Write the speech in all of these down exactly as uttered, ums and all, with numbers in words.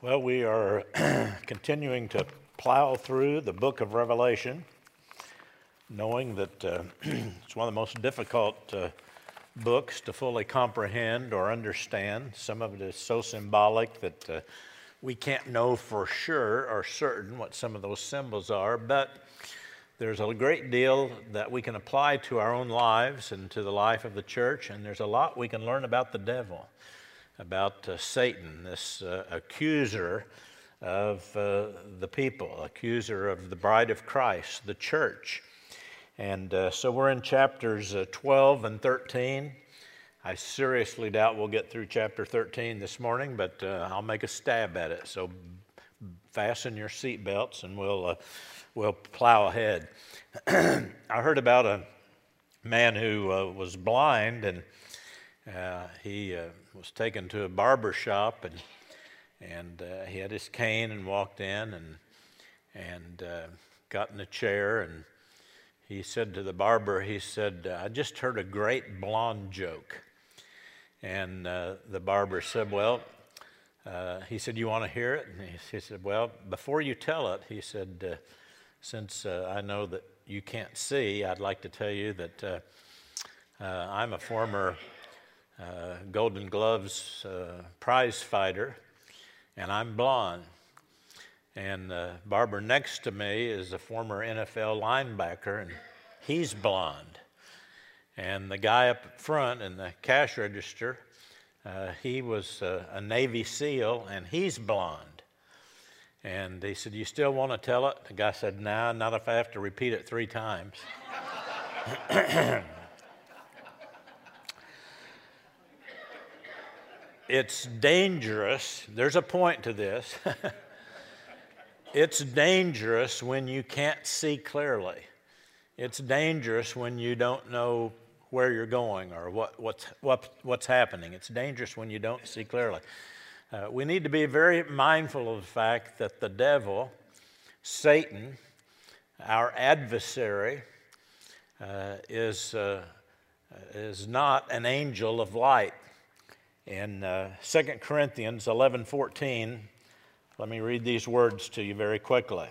Well, we are continuing to plow through the book of Revelation, knowing that uh, it's one of the most difficult uh, books to fully comprehend or understand. Some of it is so symbolic that uh, we can't know for sure or certain what some of those symbols are, but there's a great deal that we can apply to our own lives and to the life of the church, and there's a lot we can learn about the devil, about uh, Satan, this uh, accuser of uh, the people, accuser of the bride of Christ, the church. And uh, so we're in chapters uh, twelve and thirteen. I seriously doubt we'll get through chapter thirteen this morning, but uh, I'll make a stab at it. So fasten your seatbelts and we'll, uh, we'll plow ahead. I heard about a man who uh, was blind, and Uh, he uh, was taken to a barber shop, and and uh, he had his cane and walked in and and uh, got in a chair, and he said to the barber, he said, "I just heard a great blonde joke." And uh, the barber said, "Well," uh, he said, "You want to hear it?" And he, he said, "Well, before you tell it," he said, uh, "since uh, I know that you can't see, I'd like to tell you that uh, uh, I'm a former Uh, Golden Gloves uh, prize fighter, and I'm blonde. And the barber next to me is a former N F L linebacker, and he's blonde. And the guy up front in the cash register, uh, he was uh, a Navy SEAL, and he's blonde." And he said, "You still want to tell it?" The guy said, "Nah, not if I have to repeat it three times." It's dangerous. There's a point to this. It's dangerous when you can't see clearly. It's dangerous when you don't know where you're going or what, what's, what, what's happening. It's dangerous when you don't see clearly. Uh, we need to be very mindful of the fact that the devil, Satan, our adversary, uh, is, uh, is not an angel of light. In uh, Second Corinthians eleven fourteen, let me read these words to you very quickly.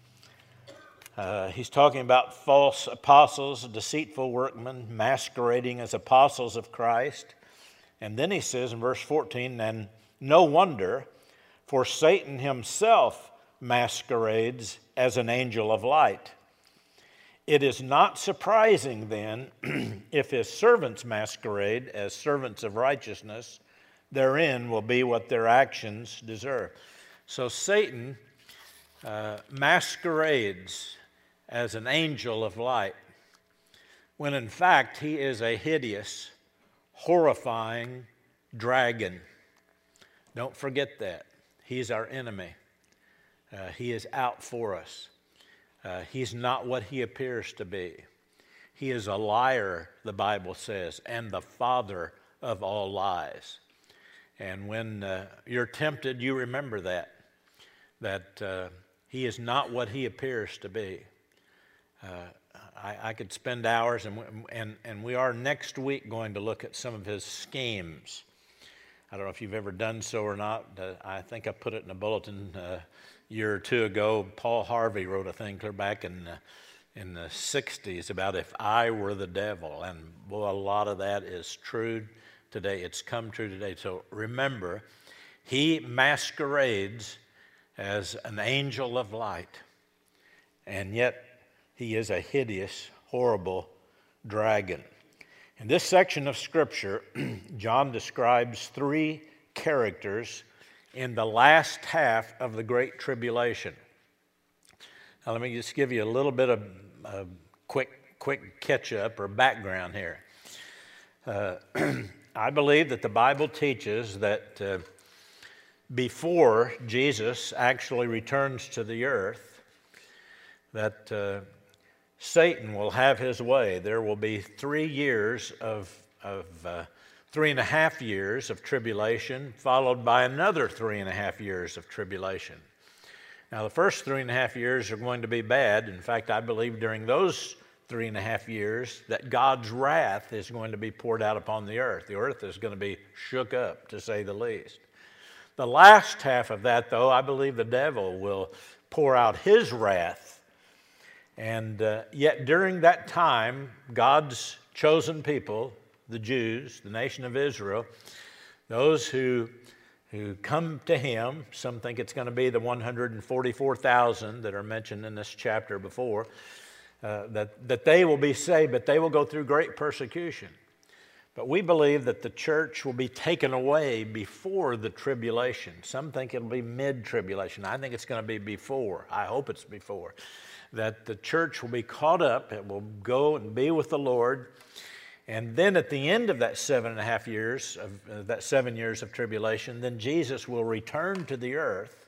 Uh, he's talking about false apostles, deceitful workmen, masquerading as apostles of Christ. And then he says in verse fourteen, "And no wonder, for Satan himself masquerades as an angel of light. It is not surprising then if his servants masquerade as servants of righteousness, therein will be what their actions deserve." So Satan uh, masquerades as an angel of light, when in fact he is a hideous, horrifying dragon. Don't forget that. He's our enemy. Uh, he is out for us. Uh, he's not what he appears to be. He is a liar, the Bible says, and the father of all lies. And when uh, you're tempted, you remember that, that uh, he is not what he appears to be. Uh, I, I could spend hours, and, and, and we are next week going to look at some of his schemes. I don't know if you've ever done so or not. Uh, I think I put it in a bulletin uh, year or two ago. Paul Harvey wrote a thing clear back in the, in the sixties about if I were the devil, and boy, a lot of that is true today. It's come true today. So remember, he masquerades as an angel of light, and yet he is a hideous, horrible dragon. In this section of Scripture, John describes three characters in the last half of the Great Tribulation. Now, let me just give you a little bit of uh, quick, quick catch-up or background here. Uh, I believe that the Bible teaches that uh, before Jesus actually returns to the earth, that uh, Satan will have his way. There will be three years of, of uh, three and a half years of tribulation, followed by another three and a half years of tribulation. Now, the first three and a half years are going to be bad. In fact, I believe during those three and a half years that God's wrath is going to be poured out upon the earth. The earth is going to be shook up, to say the least. The last half of that, though, I believe the devil will pour out his wrath. And uh, yet during that time, God's chosen people, the Jews, the nation of Israel, those who, who come to him, some think it's going to be the one hundred forty-four thousand that are mentioned in this chapter before, uh, that, that they will be saved, but they will go through great persecution. But we believe that the church will be taken away before the tribulation. Some think it'll be mid-tribulation. I think it's going to be before. I hope it's before. That the church will be caught up. It will go and be with the Lord. And then at the end of that seven and a half years, of uh, that seven years of tribulation, then Jesus will return to the earth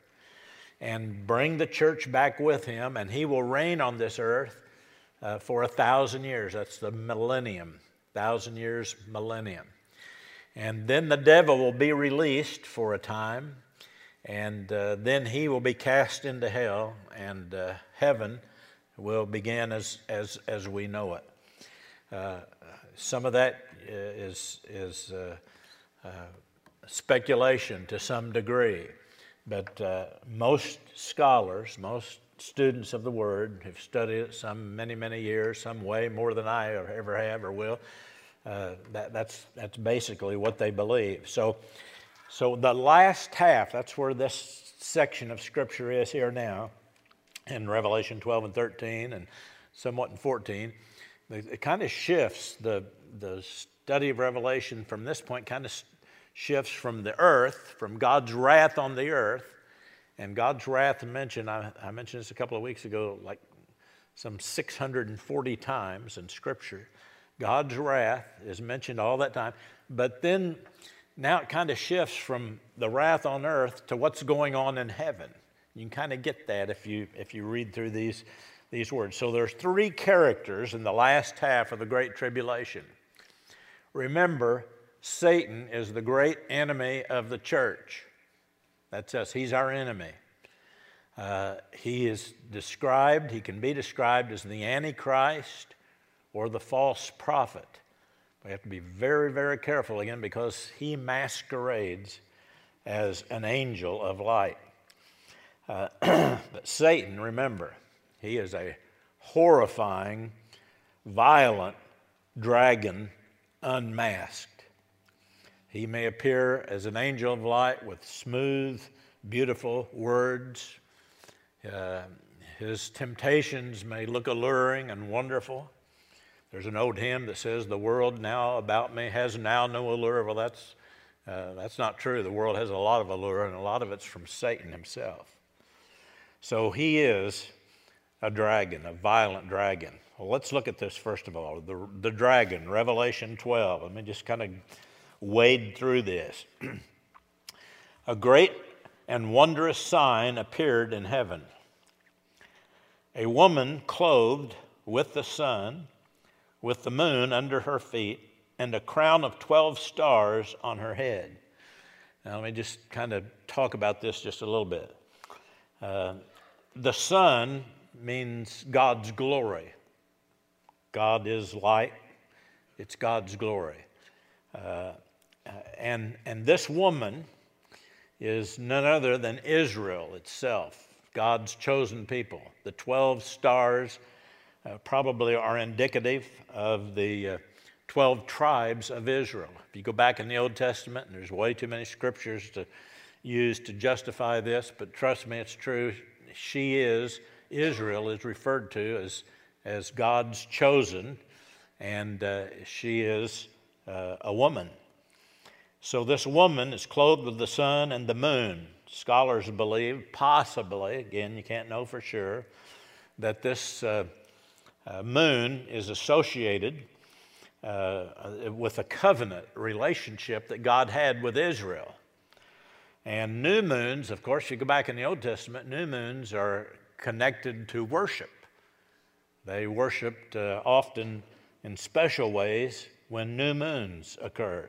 and bring the church back with him, and he will reign on this earth uh, for a thousand years. That's the millennium. Thousand years, millennium. And then the devil will be released for a time, and uh, then he will be cast into hell, and uh, heaven will begin as, as, as we know it. Uh, some of that is, is uh, uh, speculation to some degree, but uh, most scholars, most students of the Word have studied it some many, many years, some way more than I ever have or will. Uh, that, that's, that's basically what they believe. So, so the last half, that's where this section of Scripture is here now, in Revelation twelve and thirteen and somewhat in fourteen. It kind of shifts, the, the study of Revelation from this point kind of shifts from the earth, from God's wrath on the earth. And God's wrath mentioned, I, I mentioned this a couple of weeks ago, like some six hundred forty times in Scripture. God's wrath is mentioned all that time. But then now it kind of shifts from the wrath on earth to what's going on in heaven. You can kind of get that if you if you read through these, these words. So there's three characters in the last half of the Great Tribulation. Remember, Satan is the great enemy of the church. That's us. He's our enemy. Uh, he is described, he can be described as the Antichrist or the false prophet. We have to be very, very careful again because he masquerades as an angel of light. Uh, but Satan, remember, he is a horrifying, violent dragon unmasked. He may appear as an angel of light with smooth, beautiful words. Uh, his temptations may look alluring and wonderful. There's an old hymn that says, "The world now about me has now no allure." Well, that's, uh, that's not true. The world has a lot of allure, and a lot of it's from Satan himself. So he is a dragon, a violent dragon. Well, let's look at this first of all. The, the dragon, Revelation twelve. Let me just kind of wade through this. A great and wondrous sign appeared in heaven. A woman clothed with the sun, with the moon under her feet, and a crown of twelve stars on her head. Now let me just kind of talk about this just a little bit. Uh, the sun means God's glory. God is light. It's God's glory. Uh, and, and this woman is none other than Israel itself, God's chosen people. The twelve stars uh, probably are indicative of the uh, twelve tribes of Israel. If you go back in the Old Testament, and there's way too many scriptures to use to justify this, but trust me, it's true. She is, Israel is referred to as, as God's chosen, and uh, she is uh, a woman. So this woman is clothed with the sun and the moon. Scholars believe, possibly, again, you can't know for sure, that this uh, uh, moon is associated uh, with a covenant relationship that God had with Israel. And new moons, of course, you go back in the Old Testament, new moons are connected to worship. They worshiped uh, often in special ways when new moons occurred.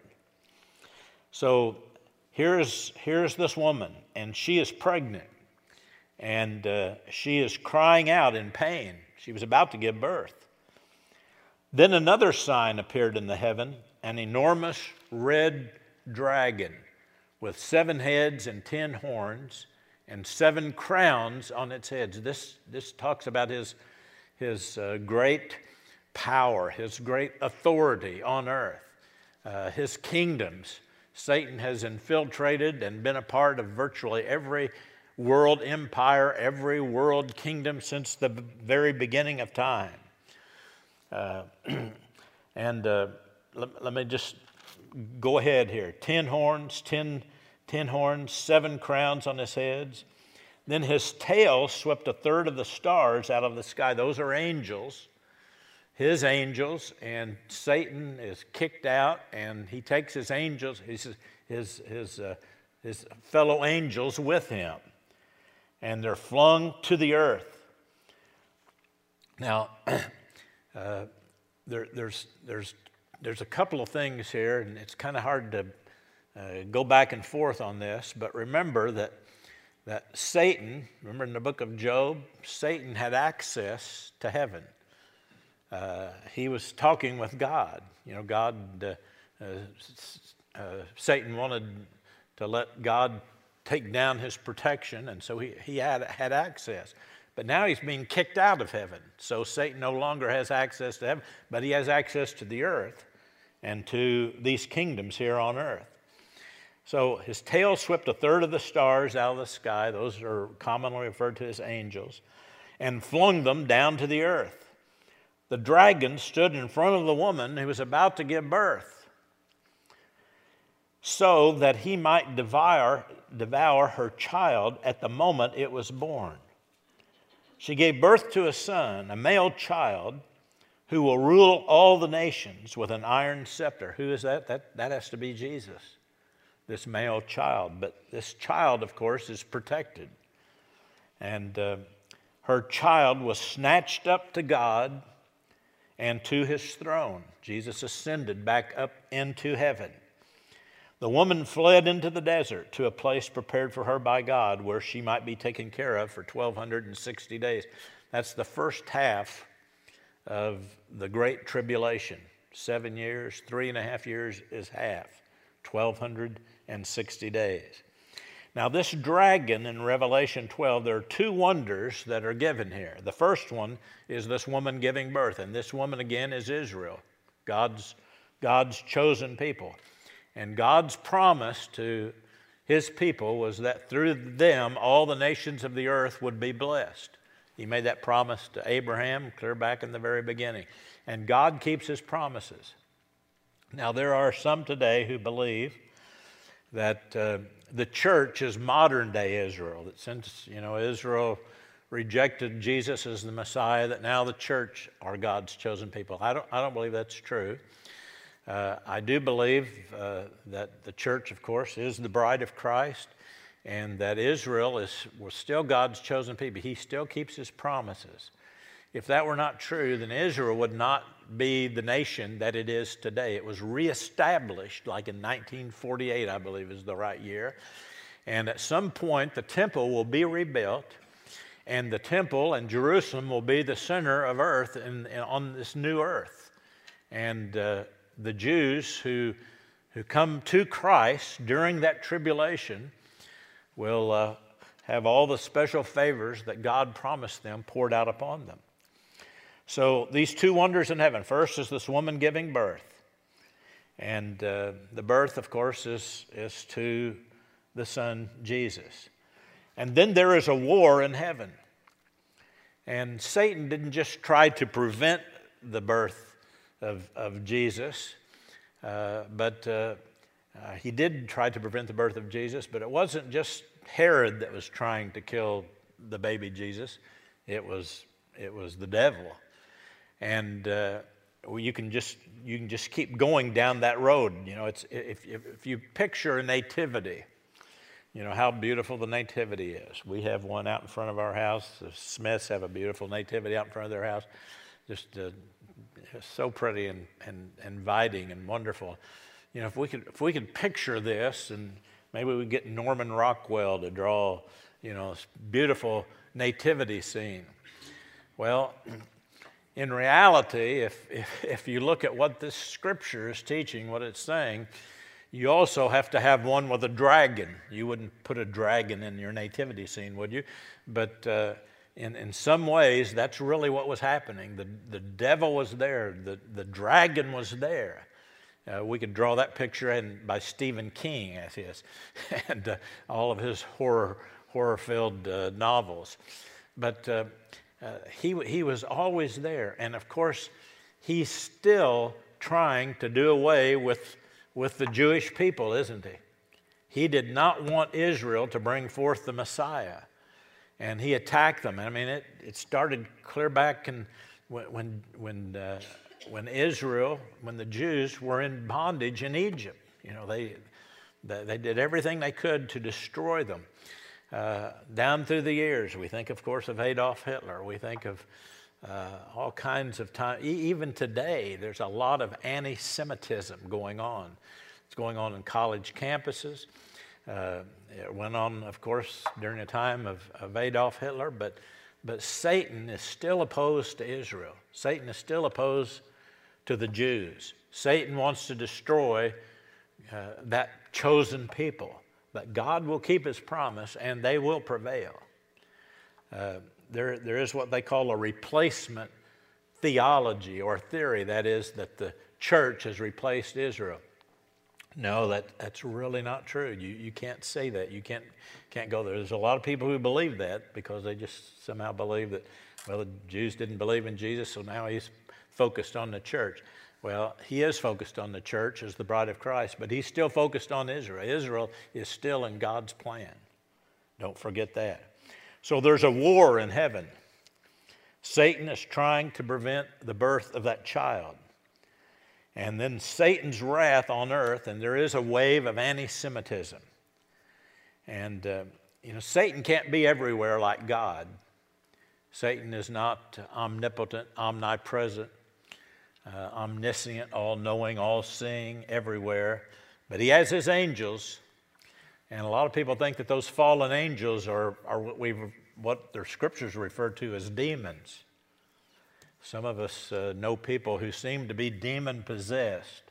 So here's, here's this woman, and she is pregnant, and uh, she is crying out in pain. She was about to give birth. Then another sign appeared in the heaven, an enormous red dragon, with seven heads and ten horns and seven crowns on its heads. This, this talks about his, his uh, great power, his great authority on earth, uh, his kingdoms. Satan has infiltrated and been a part of virtually every world empire, every world kingdom since the very beginning of time. Uh, and uh, let, let me just go ahead here. Ten horns, ten, ten horns, seven crowns on his heads. Then his tail swept a third of the stars out of the sky. Those are angels, his angels, and Satan is kicked out, and he takes his angels, his, his, his, uh, his fellow angels with him, and they're flung to the earth. Now, uh, there, there's, there's, there's a couple of things here, and it's kind of hard to uh, go back and forth on this, but remember that that Satan, remember in the book of Job, Satan had access to heaven. Uh, he was talking with God. You know, God, uh, uh, uh, Satan wanted to let God take down his protection, and so he, he had, had access. But now he's being kicked out of heaven, so Satan no longer has access to heaven, but he has access to the earth and to these kingdoms here on earth. So his tail swept a third of the stars out of the sky, those are commonly referred to as angels, and flung them down to the earth. The dragon stood in front of the woman who was about to give birth, so that he might devour, devour her child at the moment it was born. She gave birth to a son, a male child, who will rule all the nations with an iron scepter. Who is that? That, that has to be Jesus, this male child. But this child, of course, is protected. And uh, her child was snatched up to God and to his throne. Jesus ascended back up into heaven. The woman fled into the desert to a place prepared for her by God where she might be taken care of for twelve sixty days. That's the first half of the Great Tribulation. Seven years, three and a half years is half, twelve sixty days. Now this dragon in Revelation twelve, there are two wonders that are given here. The first one is this woman giving birth, and this woman again is Israel, God's, God's chosen people. And God's promise to his people was that through them all the nations of the earth would be blessed. He made that promise to Abraham clear back in the very beginning. And God keeps his promises. Now there are some today who believe that uh, the church is modern day Israel, that since, you know, Israel rejected Jesus as the Messiah, that now the church are God's chosen people. I don't, I don't believe that's true. Uh, I do believe uh, that the church, of course, is the bride of Christ, and that Israel is was still God's chosen people. He still keeps his promises. If that were not true, then Israel would not be the nation that it is today. It was reestablished like in nineteen forty-eight, I believe is the right year. And at some point, the temple will be rebuilt, and the temple and Jerusalem will be the center of earth in, in, on this new earth. And uh, the Jews who, who come to Christ during that tribulation will uh, have all the special favors that God promised them poured out upon them. So these two wonders in heaven. First is this woman giving birth. And uh, the birth, of course, is, is to the Son, Jesus. And then there is a war in heaven. And Satan didn't just try to prevent the birth of, of Jesus, uh, but uh, uh, he did try to prevent the birth of Jesus, but it wasn't just Herod that was trying to kill the baby Jesus. It was, it was the devil. And uh, well, you can just you can just keep going down that road. You know, it's if, if if you picture a nativity, you know how beautiful the nativity is. We have one out in front of our house. The Smiths have a beautiful nativity out in front of their house, just uh, so pretty and, and inviting and wonderful. You know, if we could if we could picture this, and maybe we get Norman Rockwell to draw, you know, this beautiful nativity scene. Well, in reality, if, if, if you look at what this scripture is teaching, what it's saying, You also have to have one with a dragon. You wouldn't put a dragon in your nativity scene, would you? But uh, in, in some ways, that's really what was happening. The, the devil was there. The, the dragon was there. Uh, we could draw that picture in by Stephen King, as is, and uh, all of his horror, horror-filled uh, novels. But uh, uh, he, he was always there. And of course, he's still trying to do away with with the Jewish people, isn't he? He did not want Israel to bring forth the Messiah, and he attacked them. I mean, it, it started clear back in, when, when, uh, when Israel, when the Jews were in bondage in Egypt. You know, they, they, they did everything they could to destroy them. Uh, down through the years, we think, of course, of Adolf Hitler. We think of Uh, all kinds of time. E- even today, there's a lot of anti-Semitism going on. It's going on in college campuses. Uh, it went on, of course, during the time of, of Adolf Hitler, but, but Satan is still opposed to Israel. Satan is still opposed to the Jews. Satan wants to destroy uh, that chosen people. But God will keep his promise, and they will prevail. Uh, There, there is what they call a replacement theology or theory. That is, that the church has replaced Israel. No, that, that's really not true. You, you can't say that. You can't, can't go there. There's a lot of people who believe that because they just somehow believe that, well, the Jews didn't believe in Jesus, so now he's focused on the church. Well, he is focused on the church as the bride of Christ, but he's still focused on Israel. Israel is still in God's plan. Don't forget that. So there's a war in heaven. Satan is trying to prevent the birth of that child. And then Satan's wrath on earth, and there is a wave of anti-Semitism. And, uh, you know, Satan can't be everywhere like God. Satan is not omnipotent, omnipresent, uh, omniscient, all-knowing, all-seeing, everywhere. But he has his angels. And a lot of people think that those fallen angels are, are what, we've, what their scriptures refer to as demons. Some of us uh, know people who seem to be demon-possessed.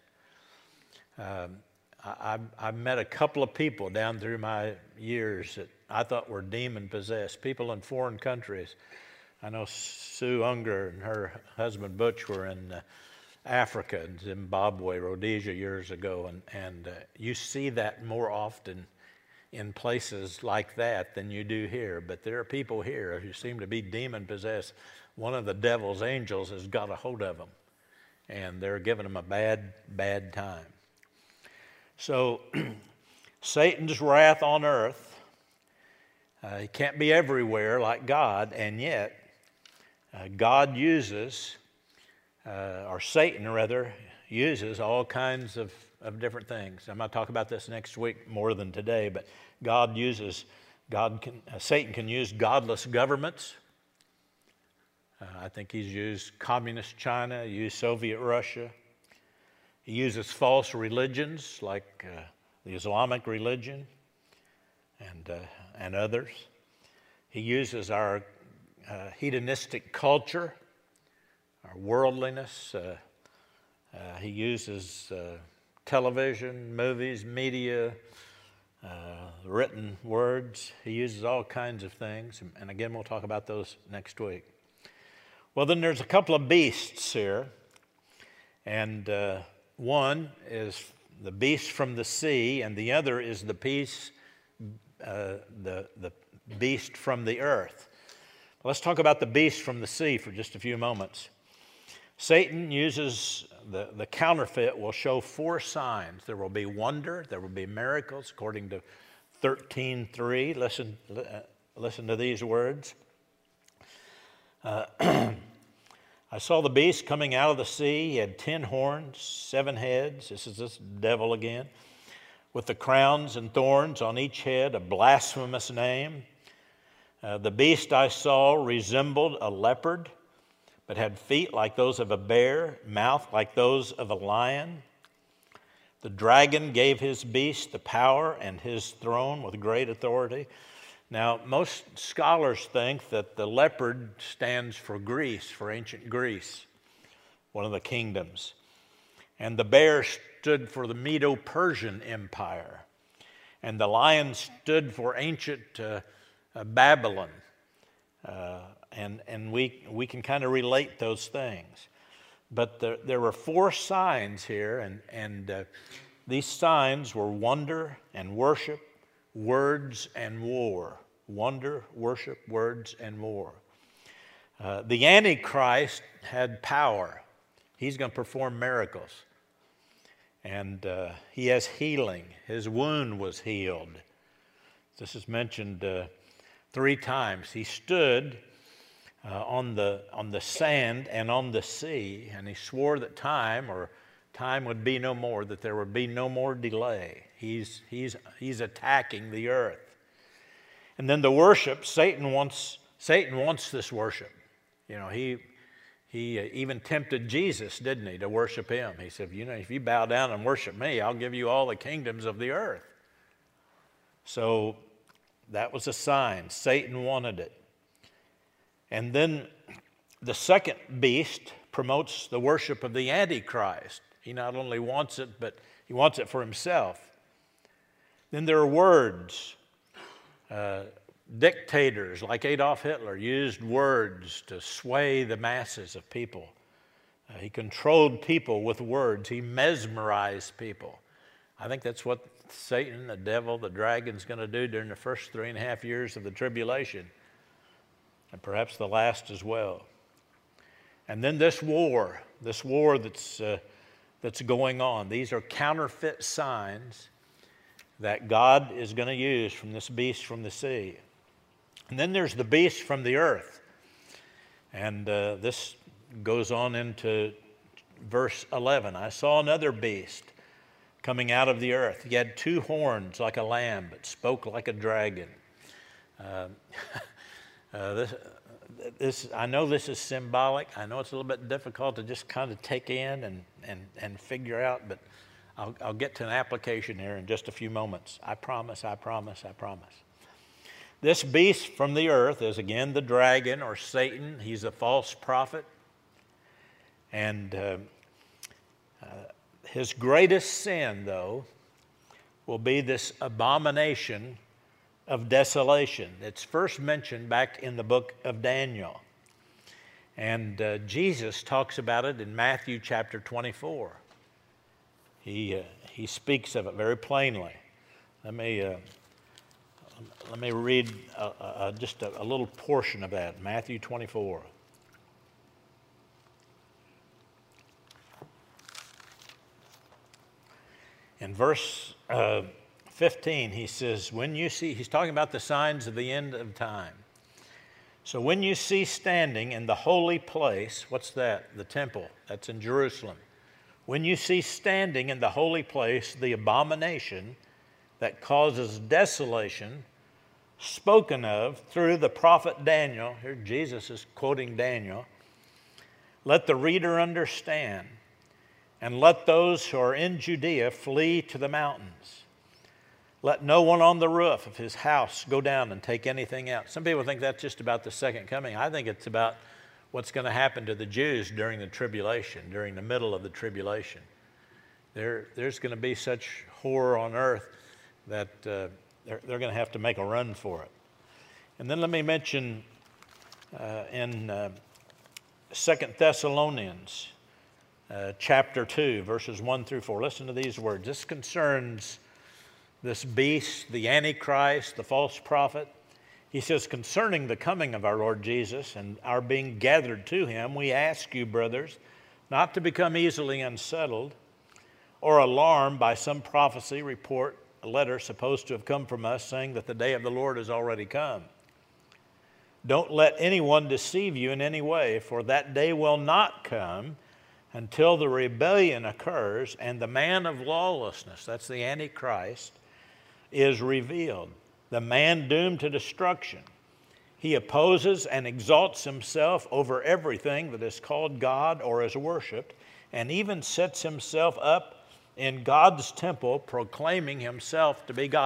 Um, I, I've met a couple of people down through my years that I thought were demon-possessed, people in foreign countries. I know Sue Unger and her husband Butch were in uh, Africa, in Zimbabwe, Rhodesia years ago, and, and uh, you see that more often in places like that than you do here. But there are people here who seem to be demon-possessed. One of the devil's angels has got a hold of them, and they're giving them a bad, bad time. So Satan's wrath on earth, uh, he can't be everywhere like God, and yet uh, God uses, uh, or Satan rather, uses all kinds of of different things. I'm going to talk about this next week more than today, but God uses, God can, uh, Satan can use godless governments. Uh, I think he's used communist China, he used Soviet Russia. He uses false religions like uh, the Islamic religion and, uh, and others. He uses our uh, hedonistic culture, our worldliness. Uh, uh, he uses uh, television, movies, media, uh, written words. He uses all kinds of things. And again, we'll talk about those next week. Well, then there's a couple of beasts here. And uh, one is the beast from the sea, and the other is the beast, uh, the, the beast from the earth. Let's talk about the beast from the sea for just a few moments. Satan uses, the, the counterfeit will show four signs. There will be wonder, there will be miracles, according to thirteen three. Listen, uh, listen to these words. Uh, I saw the beast coming out of the sea. He had ten horns, seven heads. This is this devil again. With the crowns and thorns on each head, a blasphemous name. Uh, the beast I saw resembled a leopard, but had feet like those of a bear, mouth like those of a lion. The dragon gave his beast the power and his throne with great authority. Now, most scholars think that the leopard stands for Greece, for ancient Greece, one of the kingdoms. And the bear stood for the Medo-Persian Empire. And the lion stood for ancient uh, uh, Babylon. Uh, and and we, we can kind of relate those things. But there, there were four signs here, and, and uh, these signs were wonder and worship, words and war. Wonder, worship, words, and war. Uh, the Antichrist had power. He's going to perform miracles. And uh, he has healing. His wound was healed. This is mentioned uh, three times. He stood uh, on the on the sand and on the sea, and he swore that time or time would be no more, that there would be no more delay. He's he's he's attacking the earth. And then the worship, Satan wants Satan wants this worship. You know, he he even tempted Jesus, didn't he, to worship him. He said, you know, if you bow down and worship me, I'll give you all the kingdoms of the earth. So that was a sign. Satan wanted it. And then the second beast promotes the worship of the Antichrist. He not only wants it, but he wants it for himself. Then there are words. Uh, dictators like Adolf Hitler used words to sway the masses of people. Uh, he controlled people with words. He mesmerized people. I think that's what Satan, the devil, the dragon's going to do during the first three and a half years of the tribulation, and perhaps the last as well. And then this war, this war that's uh, that's going on. These are counterfeit signs that God is going to use from this beast from the sea. And then there's the beast from the earth. And uh, this goes on into verse eleven. I saw another beast coming out of the earth. He had two horns like a lamb, but spoke like a dragon. Uh, uh, this, this, I know this is symbolic. I know it's a little bit difficult to just kind of take in and, and, and figure out, but I'll, I'll get to an application here in just a few moments. I promise, I promise, I promise. This beast from the earth is again the dragon or Satan. He's a false prophet. And uh, uh, his greatest sin, though, will be this abomination of desolation. It's first mentioned back in the book of Daniel. And uh, Jesus talks about it in Matthew chapter twenty-four. He, uh, he speaks of it very plainly. Let me... Uh, Let me read uh, uh, just a, a little portion of that, Matthew twenty-four. In verse uh, fifteen, he says, when you see, he's talking about the signs of the end of time. So when you see standing in the holy place, what's that? The temple, that's in Jerusalem. When you see standing in the holy place the abomination that causes desolation, spoken of through the prophet Daniel, here Jesus is quoting Daniel, let the reader understand, and let those who are in Judea flee to the mountains. Let no one on the roof of his house go down and take anything out. Some people think that's just about the second coming. I think it's about what's going to happen to the Jews during the tribulation, during the middle of the tribulation. There, there's going to be such horror on earth that uh, they're, they're going to have to make a run for it. And then let me mention uh, in uh, Second Thessalonians uh, chapter two, verses one through four. Listen to these words. This concerns this beast, the Antichrist, the false prophet. He says, concerning the coming of our Lord Jesus and our being gathered to him, we ask you, brothers, not to become easily unsettled or alarmed by some prophecy, report, a letter supposed to have come from us saying that the day of the Lord has already come. Don't let anyone deceive you in any way, for that day will not come until the rebellion occurs and the man of lawlessness, that's the Antichrist, is revealed, the man doomed to destruction. He opposes and exalts himself over everything that is called God or is worshipped, and even sets himself up in God's temple, proclaiming himself to be God.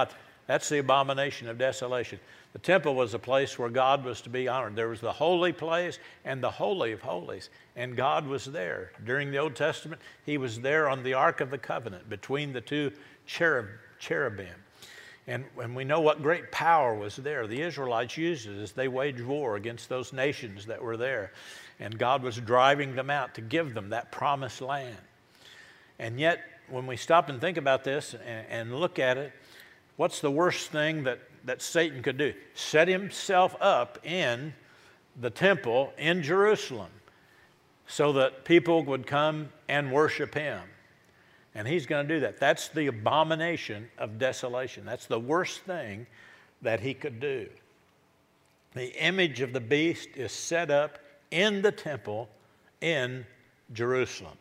That's the abomination of desolation. The temple was a place where God was to be honored. There was the holy place and the holy of holies, and God was there. During the Old Testament, he was there on the Ark of the Covenant between the two cherub, cherubim. And, and we know what great power was there. The Israelites used it as they waged war against those nations that were there. And God was driving them out to give them that promised land. And yet, when we stop and think about this and, and look at it, what's the worst thing that, that Satan could do? Set himself up in the temple in Jerusalem so that people would come and worship him. And he's going to do that. That's the abomination of desolation. That's the worst thing that he could do. The image of the beast is set up in the temple in Jerusalem.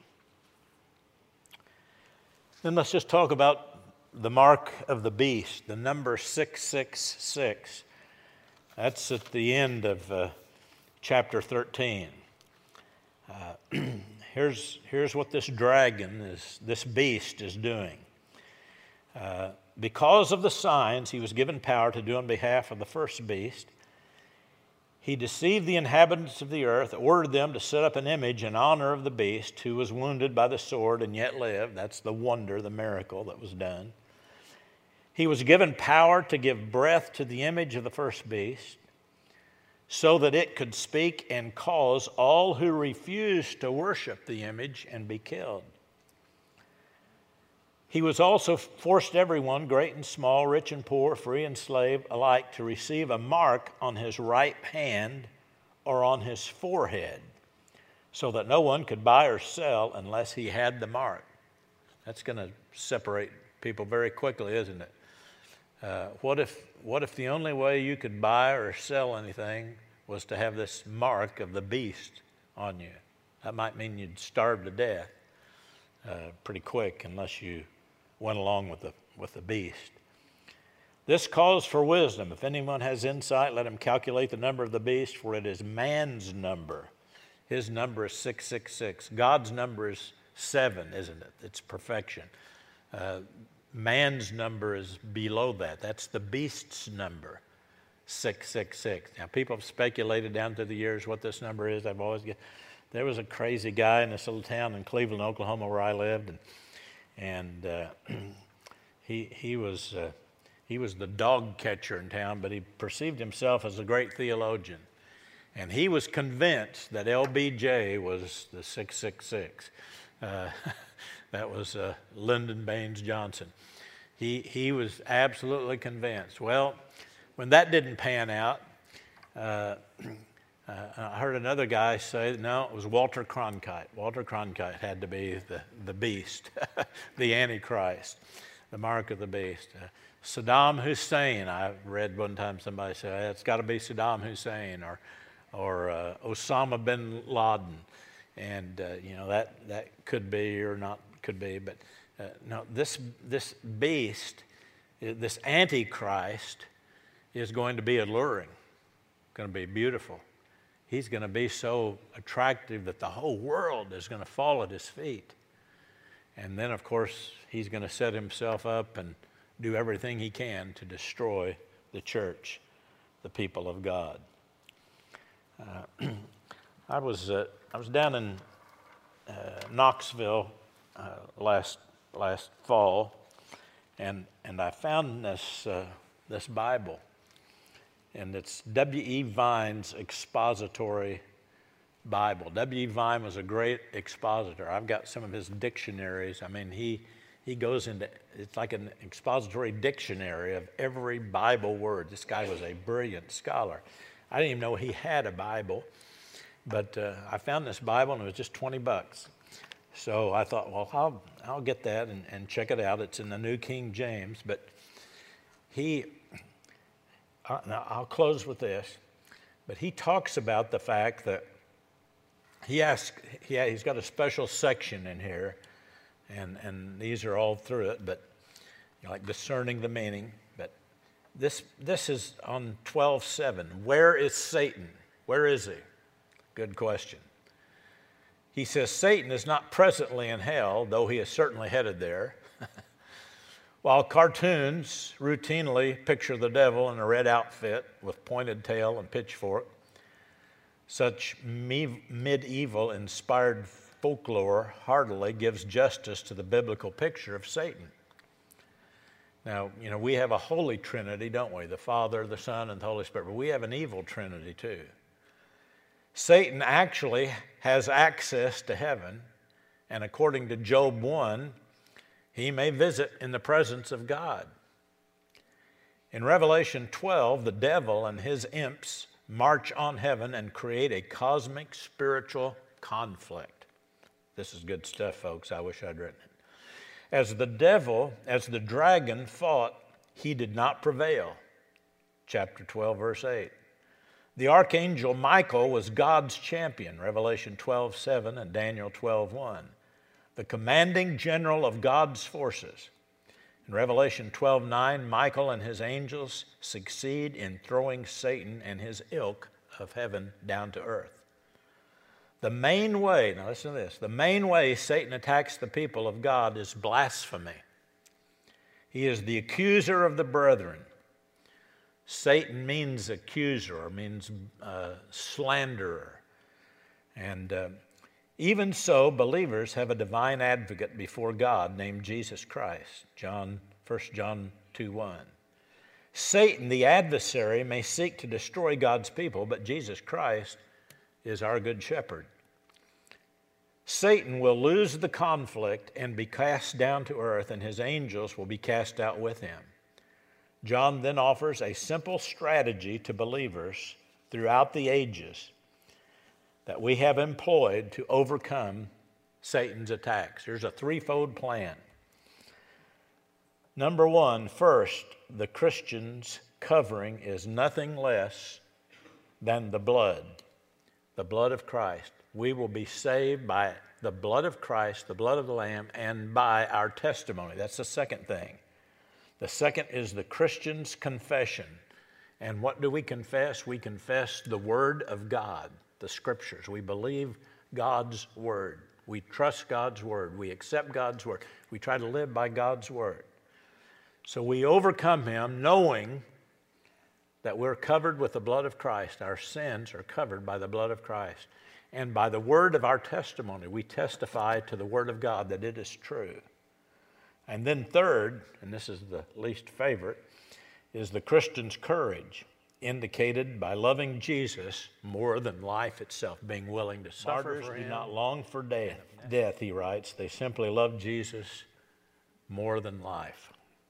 Then let's just talk about the mark of the beast, the number six six six. That's at the end of uh, chapter thirteen. Uh, here's, here's what this dragon, is, this beast is doing. Uh, because of the signs he was given power to do on behalf of the first beast, he deceived the inhabitants of the earth, ordered them to set up an image in honor of the beast who was wounded by the sword and yet lived. That's the wonder, the miracle that was done. He was given power to give breath to the image of the first beast so that it could speak and cause all who refused to worship the image and be killed. He was also forced everyone, great and small, rich and poor, free and slave, alike, to receive a mark on his right hand or on his forehead, so that no one could buy or sell unless he had the mark. That's going to separate people very quickly, isn't it? Uh, what if, what if the only way you could buy or sell anything was to have this mark of the beast on you? That might mean you'd starve to death uh, pretty quick unless you went along with the, with the beast. This calls for wisdom. If anyone has insight, let him calculate the number of the beast, for it is man's number. His number is six six six. God's number is seven, isn't it? It's perfection. Uh, man's number is below that. That's the beast's number, six six six. Now, people have speculated down through the years what this number is. I've always get, there was a crazy guy in this little town in Cleveland, Oklahoma, where I lived, and And uh, he he was uh, he was the dog catcher in town, but he perceived himself as a great theologian, and he was convinced that L B J was the six six six. Uh, that was uh, Lyndon Baines Johnson. He he was absolutely convinced. Well, when that didn't pan out, uh, Uh, I heard another guy say, that no, it was Walter Cronkite. Walter Cronkite had to be the, the beast, the Antichrist, the mark of the beast. Uh, Saddam Hussein, I read one time somebody say, it's got to be Saddam Hussein, or or uh, Osama bin Laden. And, uh, you know, that, that could be or not could be. But uh, no, this, this beast, this Antichrist, is going to be alluring, going to be beautiful. He's going to be so attractive that the whole world is going to fall at his feet. And then, of course, he's going to set himself up and do everything he can to destroy the church, the people of God. Uh, I was uh, I was down in uh, Knoxville uh, last last fall, and and I found this uh, this Bible. And it's W E Vine's expository Bible. W E Vine was a great expositor. I've got some of his dictionaries. I mean, he he goes into, it's like an expository dictionary of every Bible word. This guy was a brilliant scholar. I didn't even know he had a Bible, but uh, I found this Bible and it was just twenty bucks. So I thought, well, I'll, I'll get that and, and check it out. It's in the New King James, but he... Uh, now, I'll close with this, but he talks about the fact that he asks, he, he's got a special section in here, and, and these are all through it, but you know, like discerning the meaning. But this, this is on twelve seven. Where is Satan? Where is he? Good question. He says, Satan is not presently in hell, though he is certainly headed there. While cartoons routinely picture the devil in a red outfit with pointed tail and pitchfork, such me- medieval-inspired folklore hardly gives justice to the biblical picture of Satan. Now, you know, we have a holy trinity, don't we? The Father, the Son, and the Holy Spirit. But we have an evil trinity too. Satan actually has access to heaven, and according to Job one, he may visit in the presence of God. In Revelation twelve, the devil and his imps march on heaven and create a cosmic spiritual conflict. This is good stuff, folks. I wish I'd written it. As the devil, as the dragon fought, he did not prevail. Chapter twelve, verse eight. The archangel Michael was God's champion, Revelation twelve, seven and Daniel twelve, one. The commanding general of God's forces. In Revelation twelve, nine, Michael and his angels succeed in throwing Satan and his ilk of heaven down to earth. The main way, now listen to this, the main way Satan attacks the people of God is blasphemy. He is the accuser of the brethren. Satan means accuser, or means uh, slanderer. And uh, even so, believers have a divine advocate before God named Jesus Christ, John, First John two, one. Satan, the adversary, may seek to destroy God's people, but Jesus Christ is our good shepherd. Satan will lose the conflict and be cast down to earth, and his angels will be cast out with him. John then offers a simple strategy to believers throughout the ages that we have employed to overcome Satan's attacks. Here's a threefold plan. Number one, first, the Christian's covering is nothing less than the blood, the blood of Christ. We will be saved by the blood of Christ, the blood of the Lamb, and by our testimony. That's the second thing. The second is the Christian's confession. And what do we confess? We confess the Word of God, the Scriptures. We believe God's Word. We trust God's Word. We accept God's Word. We try to live by God's Word. So we overcome him knowing that we're covered with the blood of Christ. Our sins are covered by the blood of Christ. And by the word of our testimony, we testify to the Word of God that it is true. And then third, and this is the least favorite, is the Christian's courage, indicated by loving Jesus more than life itself, being willing to suffer. Martyrs do not long for death, death, he writes. They simply love Jesus more than life.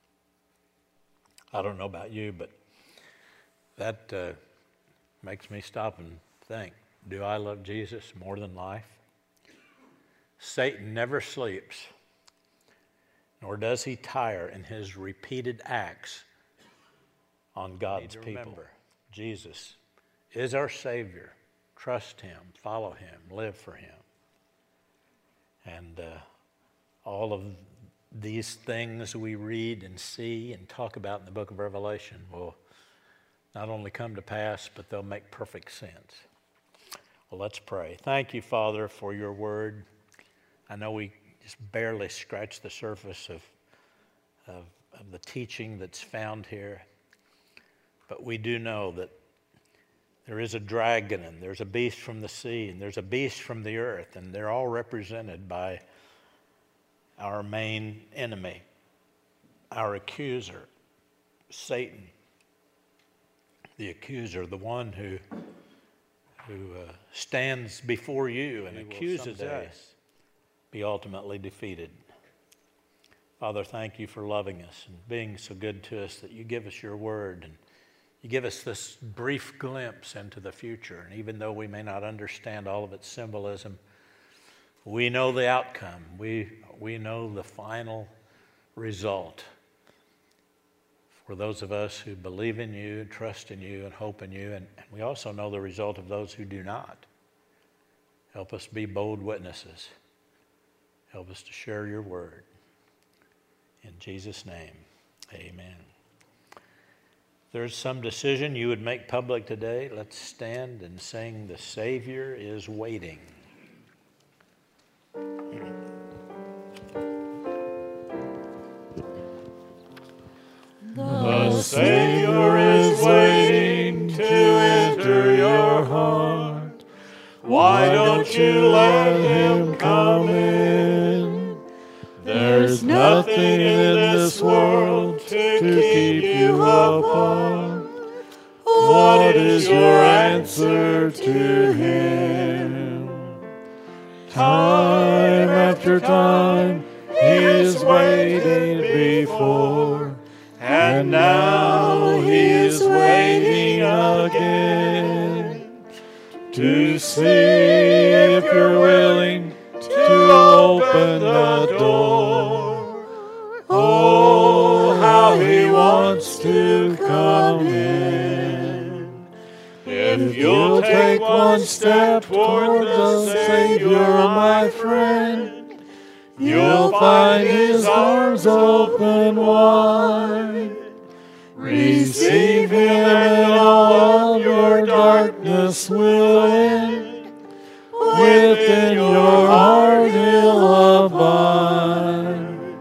I don't know about you, but that uh, makes me stop and think. Do I love Jesus more than life? Satan never sleeps, nor does he tire in his repeated acts on God's people. Remember, Jesus is our Savior. Trust him, follow him, live for him. And uh, all of these things we read and see and talk about in the book of Revelation will not only come to pass, but they'll make perfect sense. Well, let's pray. Thank you, Father, for your word. I know we just barely scratched the surface of, of, of the teaching that's found here, but we do know that there is a dragon, and there's a beast from the sea, and there's a beast from the earth, and they're all represented by our main enemy, our accuser, Satan, the accuser, the one who who uh, stands before you and accuses us, be ultimately defeated. Father, thank you for loving us and being so good to us that you give us your word and you give us this brief glimpse into the future. And even though we may not understand all of its symbolism, we know the outcome. We, we know the final result. For those of us who believe in you, trust in you, and hope in you, and, and we also know the result of those who do not. Help us be bold witnesses. Help us to share your word. In Jesus' name, amen. If there's some decision you would make public today, let's stand and sing "The Savior is Waiting." Savior is waiting to enter your heart. Why don't you let him come in? There's nothing in this world to keep you apart. What is your answer to him? Time after time, he is waiting before, and now he is waiting again to see if you're willing to open the door. Oh, how he wants to come in. If you'll take one step toward the Savior, my friend, you'll find his arms open wide. Receive him and all of your darkness will end. Within your heart he'll abide.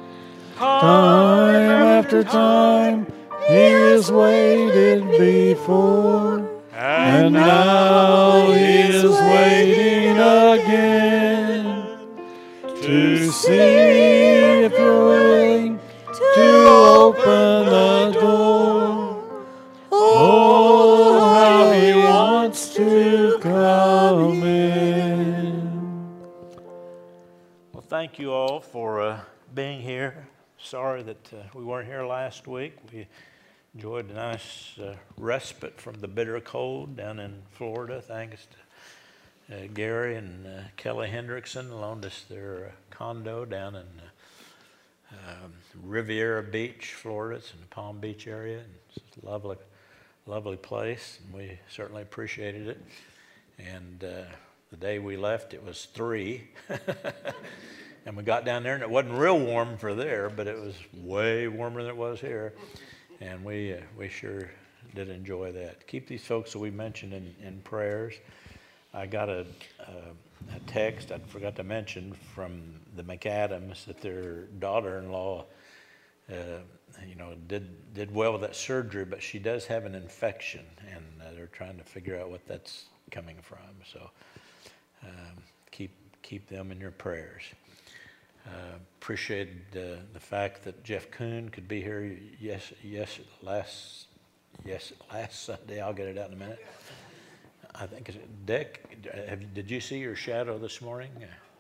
Time after time he is waited before, and now he is waiting again to see if you're willing to open the door. Oh, how he wants to come in. Well, thank you all for uh, being here. Sorry that uh, we weren't here last week. We enjoyed a nice uh, respite from the bitter cold down in Florida, thanks to uh, Gary and uh, Kelly Hendrickson loaned us their uh, condo down in uh, um, Riviera Beach, Florida. It's in the Palm Beach area. And it's a lovely, lovely place, and we certainly appreciated it. And uh, the day we left, it was three. And we got down there, and it wasn't real warm for there, but it was way warmer than it was here. And we uh, we sure did enjoy that. Keep these folks that we mentioned in, in prayers. I got a, a, a text I forgot to mention from the McAdams that their daughter-in-law, uh, you know, did did well with that surgery, but she does have an infection, and uh, they're trying to figure out what that's coming from. So um, keep keep them in your prayers. Uh, appreciated uh, the fact that Jeff Kuhn could be here. Yes, yes, last, yes, last Sunday. I'll get it out in a minute. I think it's Dick. Have, did you see your shadow this morning?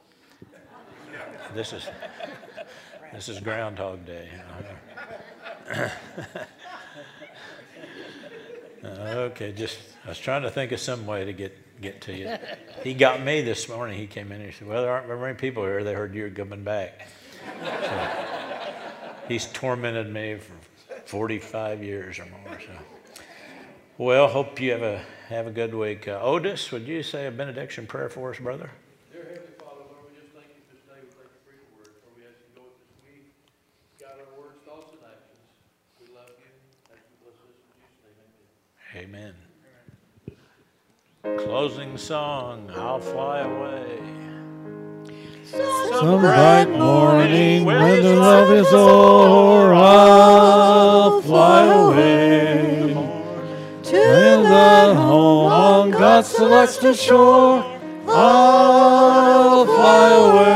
This is this is Groundhog Day. Okay, just I was trying to think of some way to get. get to you. He got me this morning. He came in and he said, well, there aren't very many people here. They heard you're coming back. So he's tormented me for forty-five years or more. So, well, hope you have a have a good week. Uh, Otis, would you say a benediction prayer for us, brother? Dear Heavenly Father, Lord, we just thank you for this day. We thank you for your word. Lord, we ask you to go with this week. Guide our words, thoughts, and actions. We love you. Thank you. Bless us in Jesus' name. Amen. Amen. Closing song, I'll fly away. Some bright morning when the love is o'er, I'll fly away to the home on God's celestial shore. I'll fly away.